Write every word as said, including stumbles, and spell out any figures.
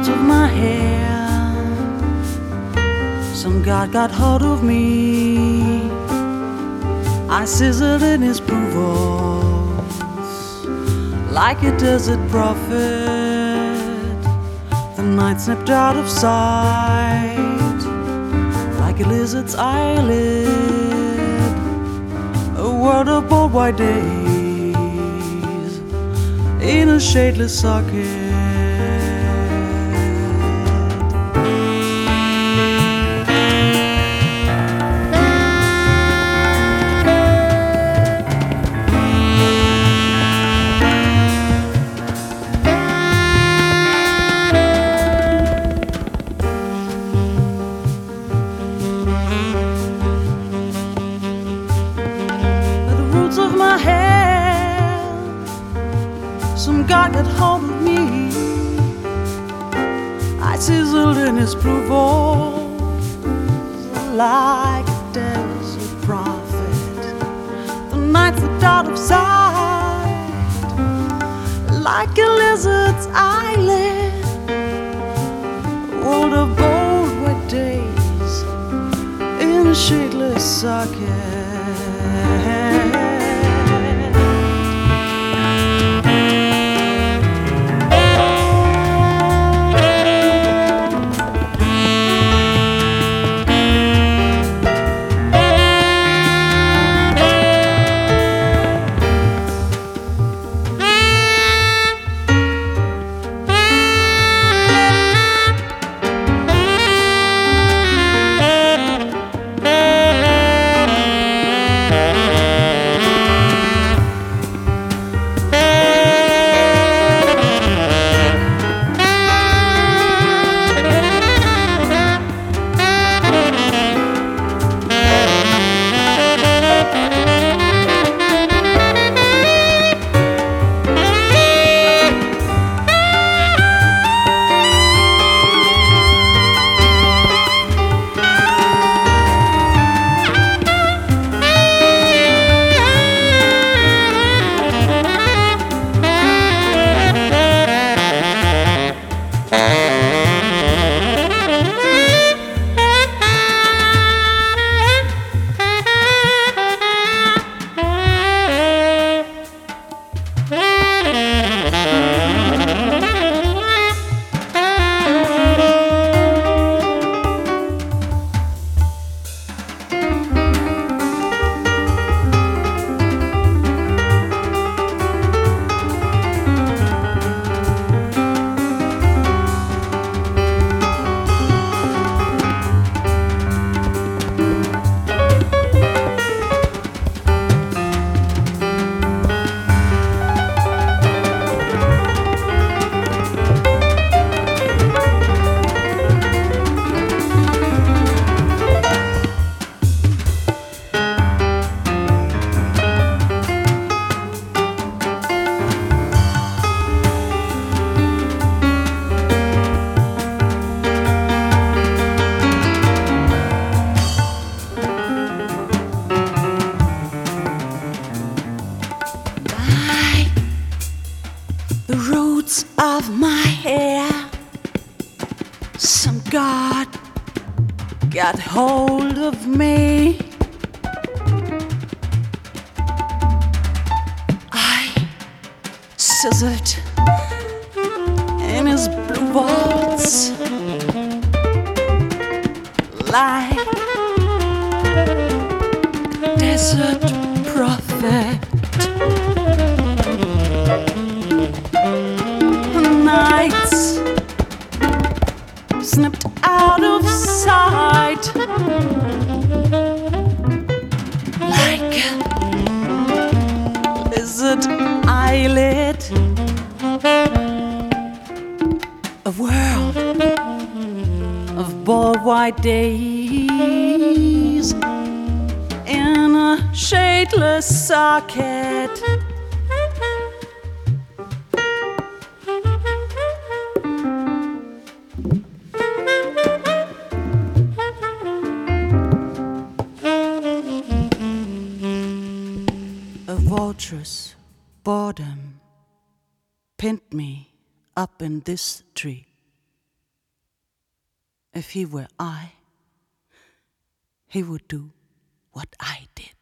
roots of my hair. Some god got hold of me. I sizzled in his blue voice like a desert prophet. The night slipped out of sight like a lizard's eyelid. A world of bold white days in a shadeless socket. Of my hair, some god got hold of me. I sizzled in his blue voice like a desert prophet. The night slipped out of sight like a lizard's eyelid. A world of bold white days in a shadeless socket. The roots of my hair, some god got hold of me. I sizzled in his blue vaults like a desert prophet. Nights snipped out of sight like a lizard eyelid. A world of bold white days in a shadeless socket. A vulture's boredom pinned me up in this tree. if he were I, he would do what I did.